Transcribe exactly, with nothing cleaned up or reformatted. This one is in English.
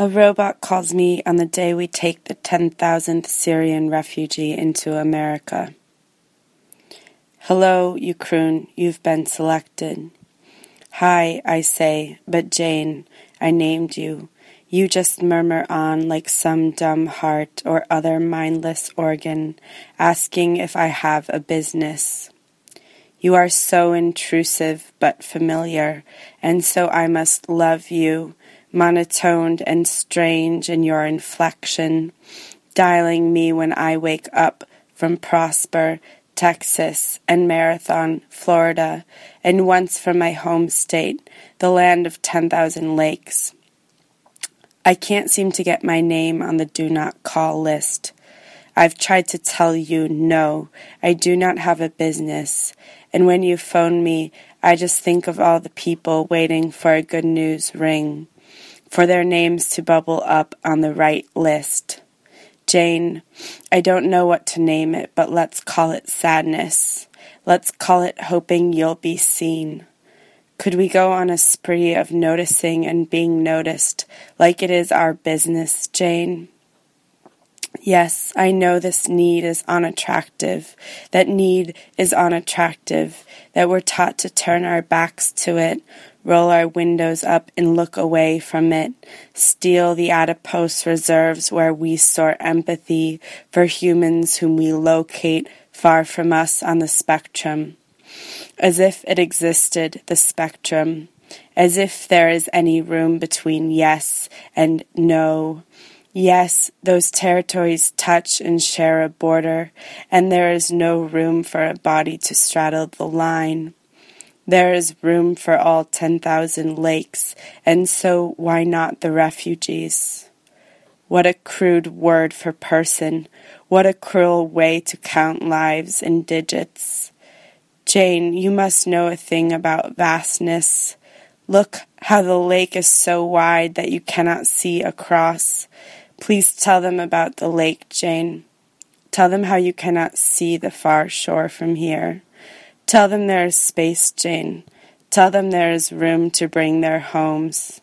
A robot calls me on the day we take the ten thousandth Syrian refugee into America. Hello, you croon, you've been selected. Hi, I say, but Jane, I named you. You just murmur on like some dumb heart or other mindless organ, asking if I have a business. You are so intrusive but familiar, and so I must love you, monotoned and strange in your inflection, dialing me when I wake up from Prosper, Texas, and Marathon, Florida, and once from my home state, the land of ten thousand lakes. I can't seem to get my name on the do not call list. I've tried to tell you, no, I do not have a business, and when you phone me, I just think of all the people waiting for a good news ring, for their names to bubble up on the right list. Jane, I don't know what to name it, but let's call it sadness. Let's call it hoping you'll be seen. Could we go on a spree of noticing and being noticed, like it is our business, Jane? Yes, I know this need is unattractive, that need is unattractive, that we're taught to turn our backs to it, roll our windows up and look away from it, steal the adipose reserves where we store empathy for humans whom we locate far from us on the spectrum. As if it existed, the spectrum, as if there is any room between yes and no. Yes, those territories touch and share a border, and there is no room for a body to straddle the line. There is room for all ten thousand lakes, and so why not the refugees? What a crude word for person, what a cruel way to count lives in digits. Jane, you must know a thing about vastness. Look how the lake is so wide that you cannot see across. Please tell them about the lake, Jane. Tell them how you cannot see the far shore from here. Tell them there is space, Jane. Tell them there is room to bring their homes.